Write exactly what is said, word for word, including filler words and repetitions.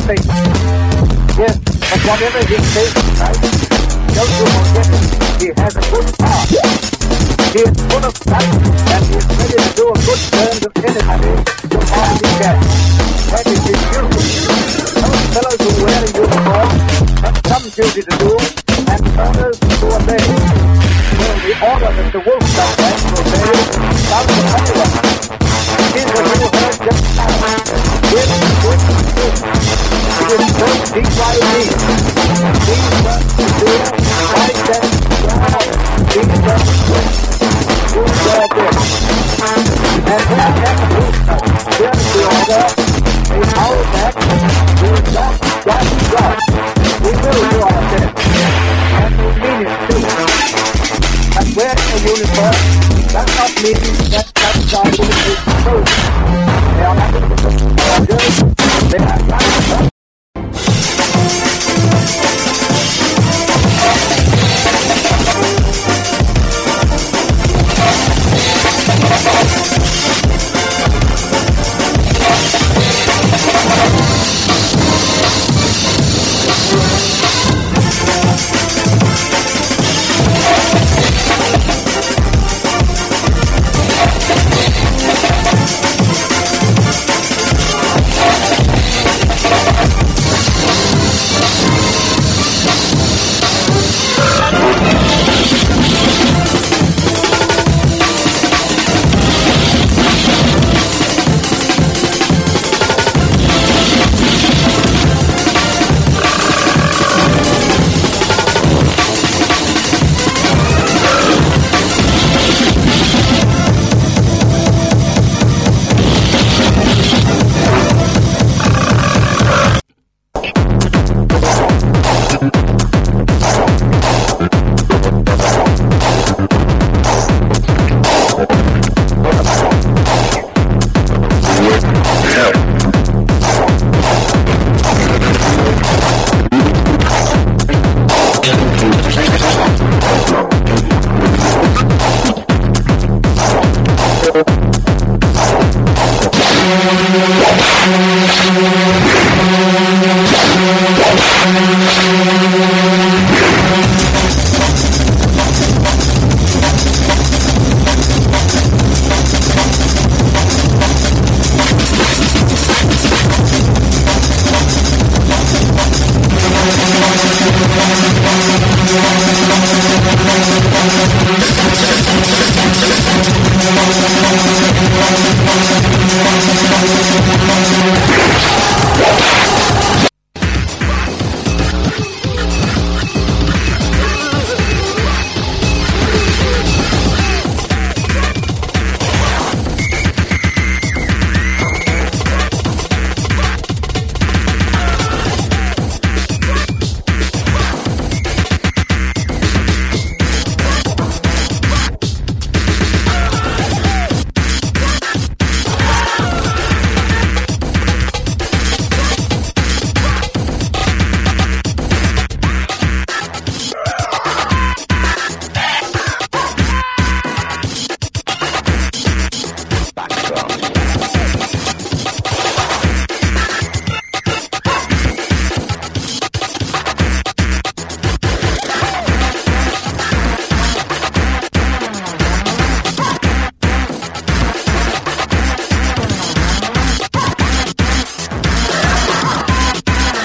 face. Yes, but whatever his face is like, don't you forget it. He has a good heart. He is full of fight, and he is ready to do a good turn to anybody so far as he can. That is his duty. Those fellows who wear a uniform have some duty to do, and others to obey. So the order that the wolf does have to obey sounds the funny one. It is what you heard just now. Give good food. It is so deep by me. These ones to do, I said, wow, these ones to do. Do their best. And when that wolf hears the order, they howl back, we will not just God. We will do our best. And we mean it too. But wearing a uniform does not mean that